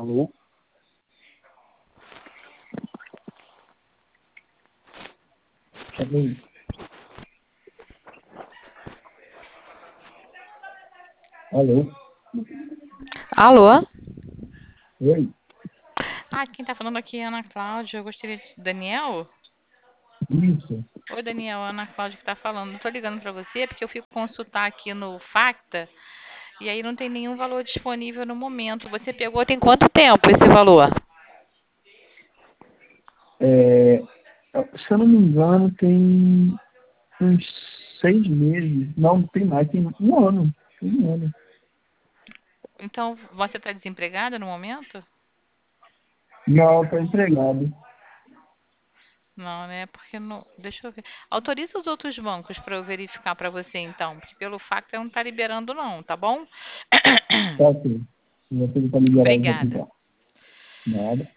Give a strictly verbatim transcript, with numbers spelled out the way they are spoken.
Alô? Chamei. Alô? Alô? Oi? Ah, quem tá falando aqui é a Ana Cláudia. Eu gostaria de... Daniel? Isso. Oi, Daniel. A Ana Cláudia que tá falando. Eu tô ligando pra você porque eu fui consultar aqui no Facta e aí não tem nenhum valor disponível no momento. Você pegou tem quanto tempo esse valor? É, se eu não me engano, tem uns seis meses. Não, tem mais, tem um ano. Tem um ano. Então, você tá desempregada no momento? Não, tá empregado. Não, né? Porque não... Deixa eu ver. Autoriza os outros bancos para eu verificar para você, então. Porque pelo Facta não tá liberando, não, tá bom? Tá ok. Você está liberado para Obrigada. aplicar. Nada.